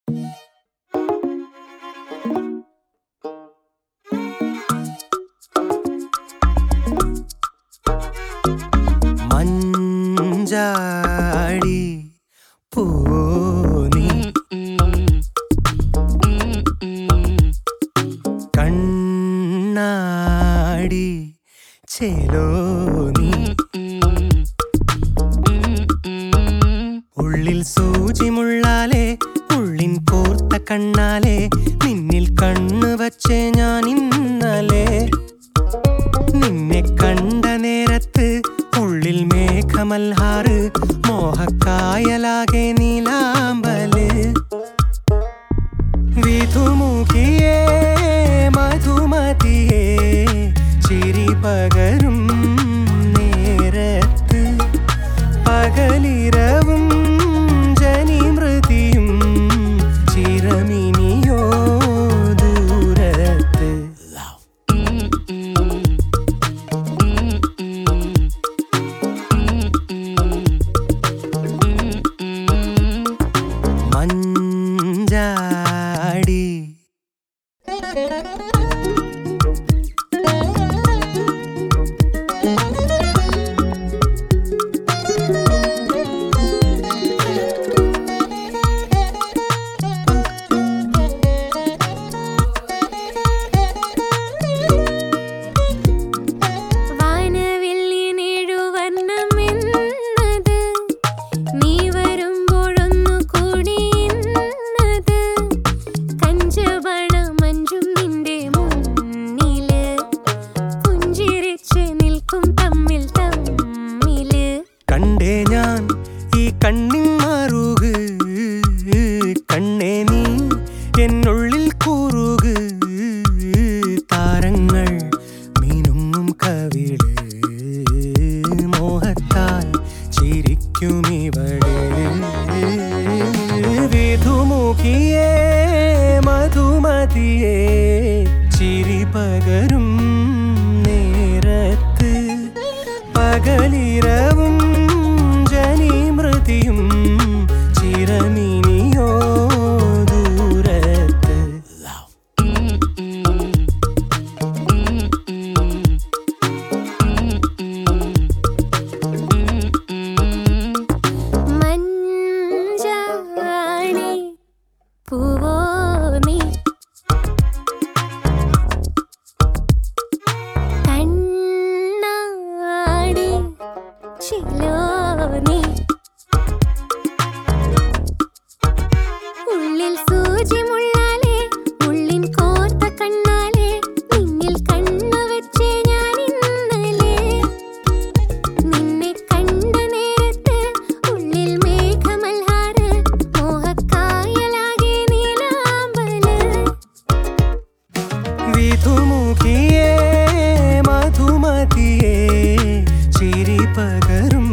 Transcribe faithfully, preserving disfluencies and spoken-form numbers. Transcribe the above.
മഞ്ചാടി പൂനി കണ്ണാടി ചേലോനി ഉള്ളിൽ സൂചിമുള്ളാലേ ഉള്ളിൻ കോർത്ത കണ്ണാലേ നിന്നിൽ കണ്ണു വച്ചേ ഞാൻ ഇന്നലെ നിന്നെ കണ്ട നേരത്ത് ഉള്ളിൽ മേഘമൽഹാറ് മോഹക്കായലാകെ നീലാമ്പല് വിധുമുഖിയേ മധുമതിയേ ചിരി പകരും നേരത്ത് പകലിരവും ജനിമൃതിയും ചിരമിനിയോ ദൂരത്ത് മഞ്ചാടി കണ്ടേ ഞാൻ ഈ കണ്ണിൻ മാറുക് കണ്ണേ നീ എന്നുള്ളിൽ കൂറുക് താരങ്ങൾ മീനുങ്ങും കവിള് മോഹത്താൽ ചിരിക്കും ഇവള് വിധുമുഖിയേ മധുമതിയേ ചിരി പകരും നേരത്ത് പകലിരവും ജനിമൃതിയും ചിരമിനിയോ ദൂരത്ത് മഞ്ചാടി പൂവോ നീ കണ്ണാടി ചിലോനി ഉള്ളിൽ സൂചിമുള്ളാലേ ഉള്ളിൻ കോർത്ത കണ്ണാലേ നിന്നിൽ കണ്ണു വെച്ചേ ഞാൻ ഇന്നലെ നിന്നെ കണ്ട നേരത്ത് ഉള്ളിൽ മേഘമൽഹാറ് മോഹക്കായലാകെ നീലാമ്പല് വിധുമുഖിയേ മധുമതിയേ ചിരി പകരും